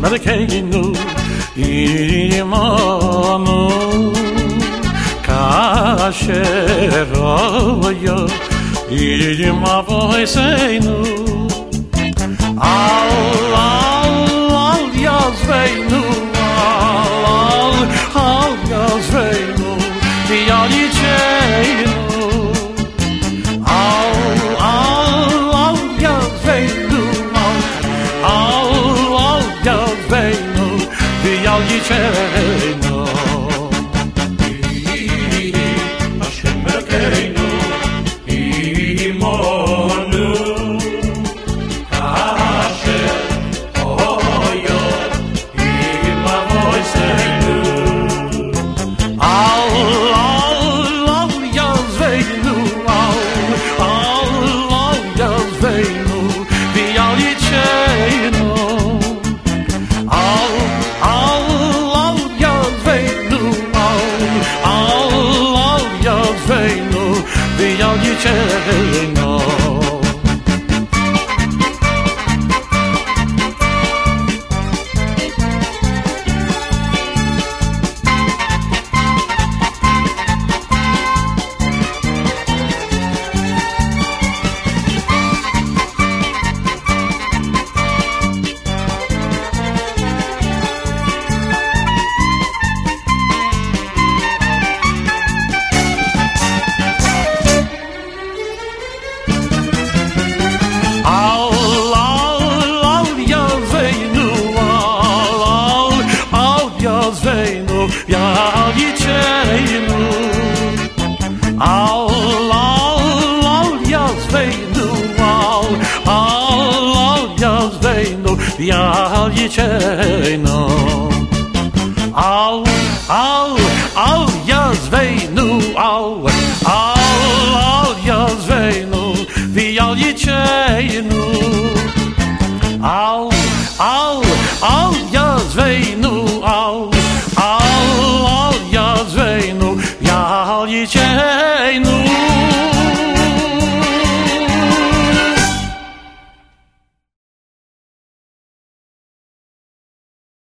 Melkeinu imanu kasher oyo ima voiseinu al yazveinu al yazveinu dialicheinu al yazveinu al yazveinu dialicheinu Hashem Melkeinu imanu kasher oyo ima voiseinu al yazveinu al yazveinu dialicheinu al yazveinu al yazveinu dialicheinu Yazveinu al yazveinu al yazveinu vial yicheinu al yazveinu